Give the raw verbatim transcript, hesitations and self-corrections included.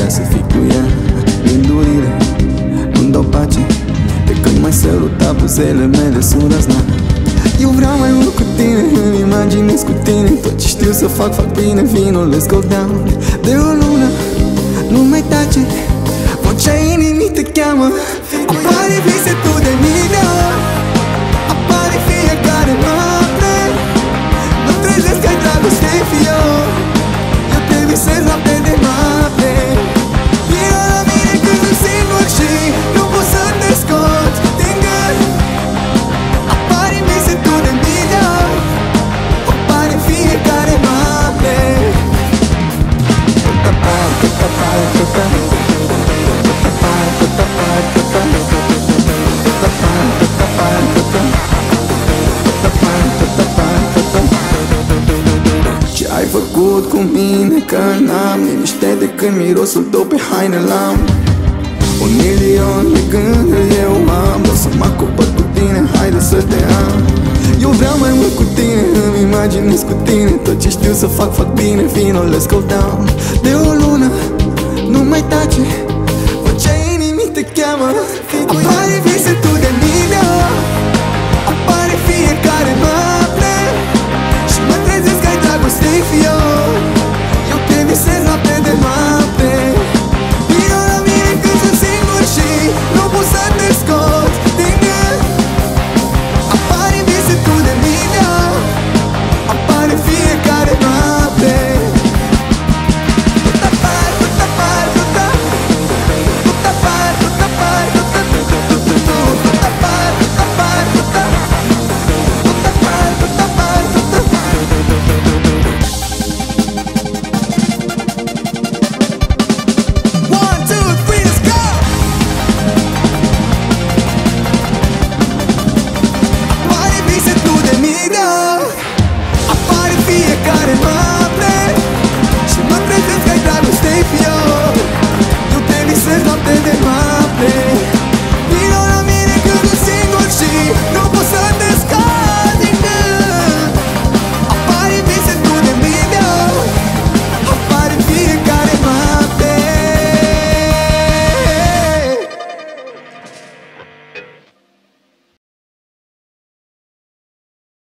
să fii cu ea. Gândurile nu-mi dau pace de când mai săruta buzele mele sunt răznat. Eu vreau mai mult cu tine, îmi imaginez cu tine tot ce știu să fac, fac bine, vino, let's go down. De o lună nu mai tace, vocea inimii te cheamă. Apare vise tu de mii de ori, apare fiecare noapte. Mă trezesc că-i dragoste fior, eu te visez noapte de noapte. Vino la mine când sunt singur și nu pot să te scot din gând. Apare vise tu de mii de ori, apare fiecare noapte. Apare, apare, apare. Ce ai făcut cu mine că n-am liniște de când mirosul tău pe haine l-am. Un milion de gânduri eu am, o să mă acopăr cu tine, haide să te am. Eu vreau mai mult cu tine, îmi imaginez cu tine tot ce știu să fac, fac bine, vino, let's go down. De o lună nu mai tace, vocea inimii te cheamă.